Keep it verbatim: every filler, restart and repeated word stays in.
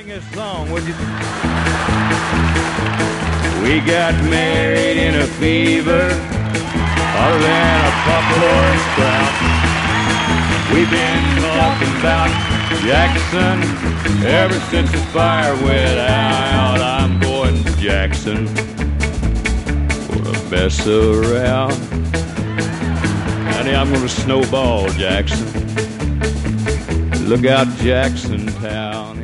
Sing this song, would you? We got married in a fever, other than a buffalo sprout. We've been talking about Jackson ever since the fire went out. I'm going to Jackson for the best around. Honey, I'm going to snowball Jackson. Look out, Jackson Town.